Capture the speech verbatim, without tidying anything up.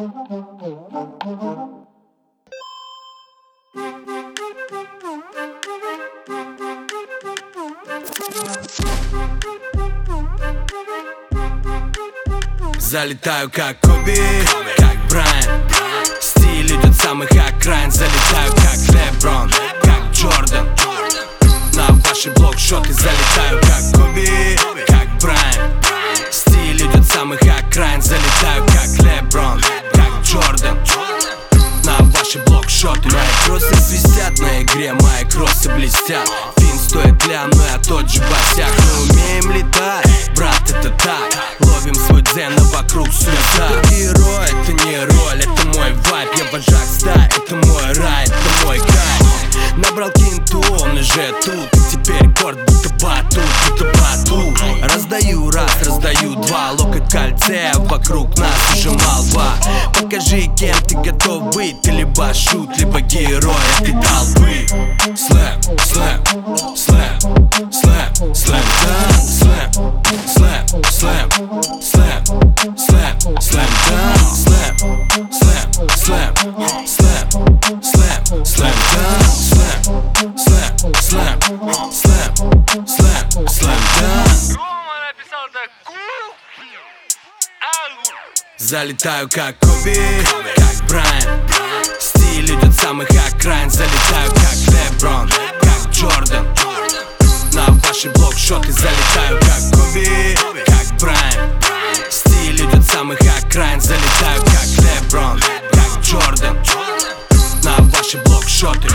Залетаю как Коби, как Брайан. Стиль идет самый окраин. Залетаю как Леброн, как Джордан. На ваши блокшоты залетаю как Коби, как Брайан. Стиль идет самый окраин. Залетаю как Леброн, как Джордан. На ваши блокшоты. Мои кроссы свистят на игре, мои кроссы блестят. Фин стоит лям, но я тот же босяк. Мы умеем летать, брат, это так. Ловим свой дзен, а вокруг суета. Кто герой, это не роль, это мой вайб. Я вожак стаи, это мой рай, это мой кайф. Набрал кинту, он уже тут. И теперь корт будто батут, будто батут. Раздаю раз, раздаю два. Локоть кольце, вокруг нас уже молва. Покажи, кем ты готов быть. Ты либо шут, либо герой этой толпы. Слэм, слэм, слэм, слэм, слэм, дан, слэм, слэм, слэм, слэм, слэм, слэм, дан, слэм, слэм, слэм, слэм, слэм, слэм, дан, слэм, слэм, слэм, слэм, слэм, слэм, дан. Залетаю как Коби, как Брайан. Стиль идет самых окраин. Залетаю как Леброн, как Джордан. На ваши блокшоты залетаю как Коби, как Брайан. Стиль идет самых окраин. Залетаю как Леброн, как Джордан. На ваши блокшоты.